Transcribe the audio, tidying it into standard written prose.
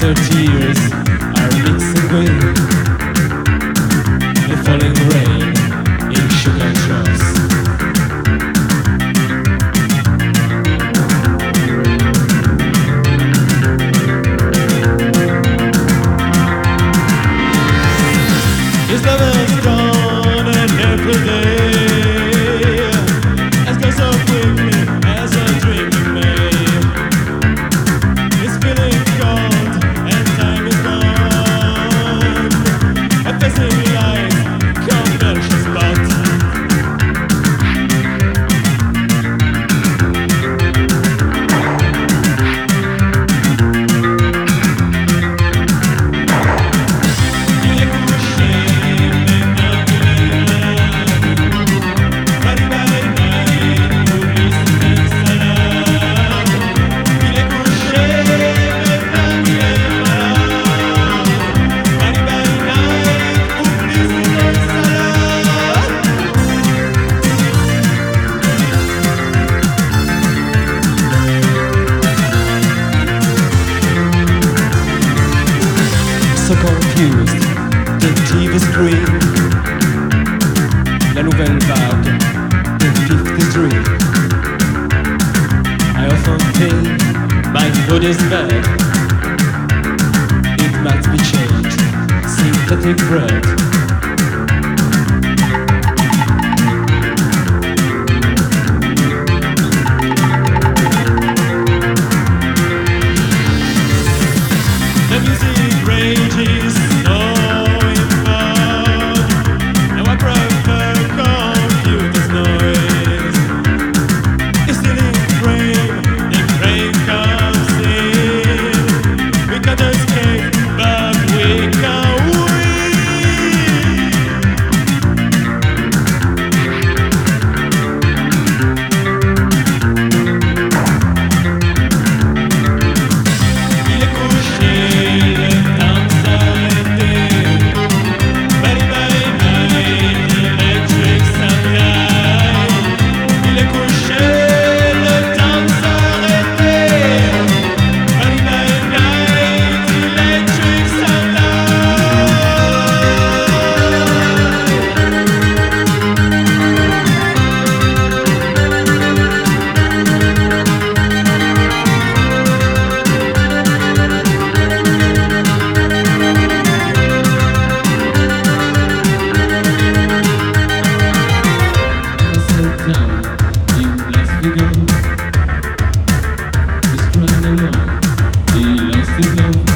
their tears are mixing with the falling rain in sugar troughs. His love has gone and every day has gone so quickly as a dream may. It's feeling cold and time is gone. A passing light, commercial spot. So confused, the TV screen. La nouvelle vague, the 53. I often think my food is bad. It must be changed, synthetic bread. The music rages so in fog. Now I prefer computer's noise. It's still in frame, the rain comes in. We can't escape, but we can win. Il est couché, le temps s'arrêtait. Bye bye night, electric sunlight. Il est couché, le temps s'arrêtait. Bye bye night, electric sunlight. Sit down, you last figure. Just run along, he lost his love.